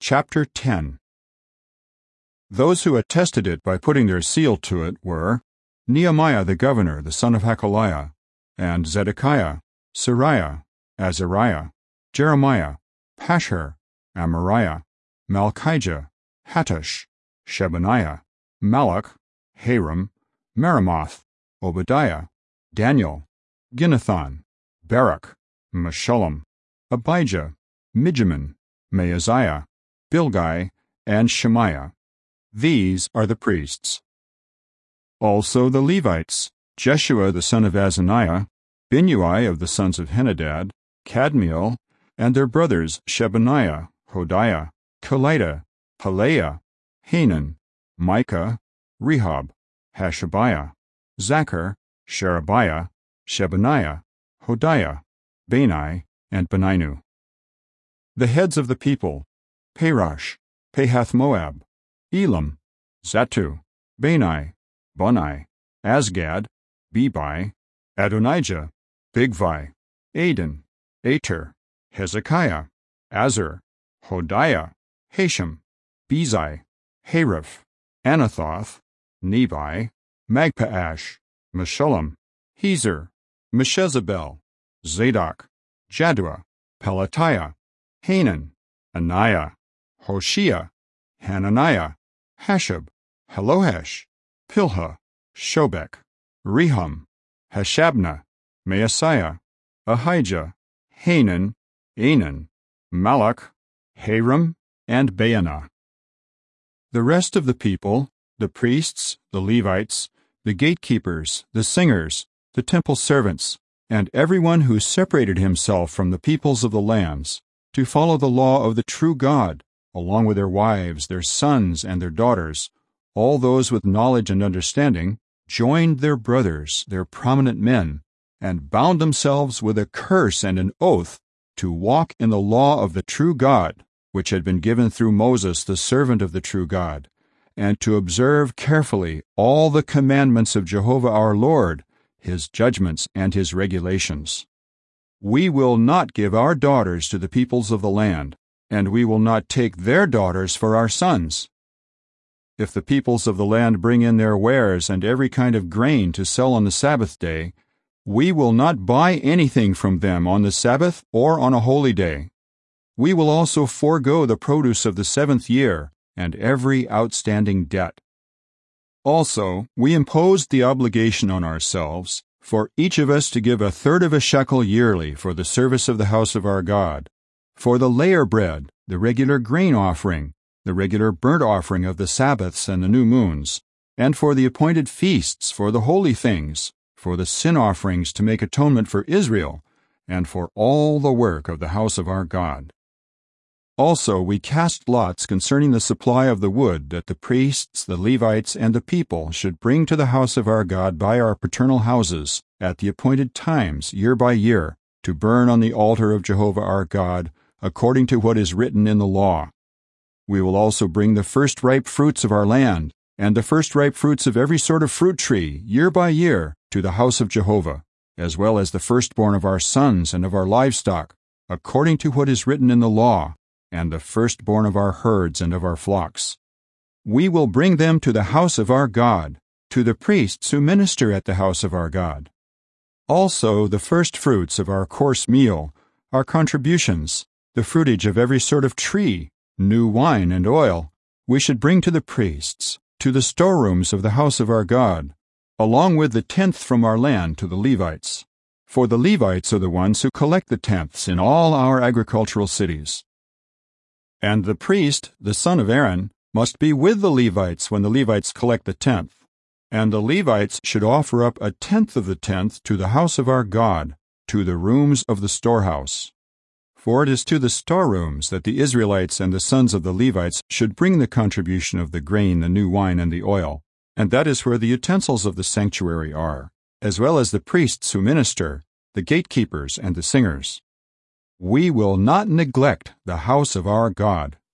Chapter 10. Those who attested it by putting their seal to it were Nehemiah the governor, the son of Hakaliah, and Zedekiah, Seraiah, Azariah, Jeremiah, Pashhur, Amariah, Malchijah, Hattush, Shebaniah, Malach, Haram, Meremoth, Obadiah, Daniel, Ginnathan, Barak, Meshullam, Abijah, Mijamin, Maaziah, Bilgai, and Shemaiah. These are the priests. Also the Levites, Jeshua the son of Azaniah, Binnui of the sons of Henadad, Kadmiel, and their brothers Shebaniah, Hodiah, Kelita, Pelaiah, Hanan, Micah, Rehob, Hashabiah, Zachar, Sherebiah, Shebaniah, Hodiah, Bani, and Beninu. The heads of the people, Parash, Pahath-Moab, Elam, Zattu, Bani, Bunai, Asgad, Bebai, Adonijah, Bigvai, Adin, Ater, Hezekiah, Azur, Hodiah, Hashem, Bezai, Hariph, Anathoth, Nebai, Magpaash, Meshullam, Hezer, Meshezabel, Zadok, Jaddua, Pelatiah, Hanan, Anaiah, Hoshea, Hananiah, Hashab, Helohesh, Pilha, Shobek, Rehum, Hashabnah, Maaseiah, Ahijah, Hanan, Anan, Malach, Haram, and Baanah. The rest of the people, the priests, the Levites, the gatekeepers, the singers, the temple servants, and everyone who separated himself from the peoples of the lands, to follow the law of the true God, along with their wives, their sons, and their daughters, all those with knowledge and understanding, joined their brothers, their prominent men, and bound themselves with a curse and an oath to walk in the law of the true God, which had been given through Moses, the servant of the true God, and to observe carefully all the commandments of Jehovah our Lord, his judgments and his regulations. We will not give our daughters to the peoples of the land, and we will not take their daughters for our sons. If the peoples of the land bring in their wares and every kind of grain to sell on the Sabbath day, we will not buy anything from them on the Sabbath or on a holy day. We will also forego the produce of the 7th year and every outstanding debt. Also, we imposed the obligation on ourselves for each of us to give 1/3 of a shekel yearly for the service of the house of our God, for the layer bread, the regular grain offering, the regular burnt offering of the Sabbaths and the new moons, and for the appointed feasts, for the holy things, for the sin offerings to make atonement for Israel, and for all the work of the house of our God. Also we cast lots concerning the supply of the wood that the priests, the Levites, and the people should bring to the house of our God by our paternal houses at the appointed times, year by year, to burn on the altar of Jehovah our God, according to what is written in the law. We will also bring the first ripe fruits of our land, and the first ripe fruits of every sort of fruit tree, year by year, to the house of Jehovah, as well as the firstborn of our sons and of our livestock, according to what is written in the law, and the firstborn of our herds and of our flocks. We will bring them to the house of our God, to the priests who minister at the house of our God. Also the first fruits of our coarse meal, our contributions, the fruitage of every sort of tree, new wine and oil, we should bring to the priests, to the storerooms of the house of our God, along with the 10th from our land to the Levites. For the Levites are the ones who collect the 10ths in all our agricultural cities. And the priest, the son of Aaron, must be with the Levites when the Levites collect the 10th. And the Levites should offer up 1/10 of the 10th to the house of our God, to the rooms of the storehouse. For it is to the storerooms that the Israelites and the sons of the Levites should bring the contribution of the grain, the new wine, and the oil, and that is where the utensils of the sanctuary are, as well as the priests who minister, the gatekeepers, and the singers. We will not neglect the house of our God.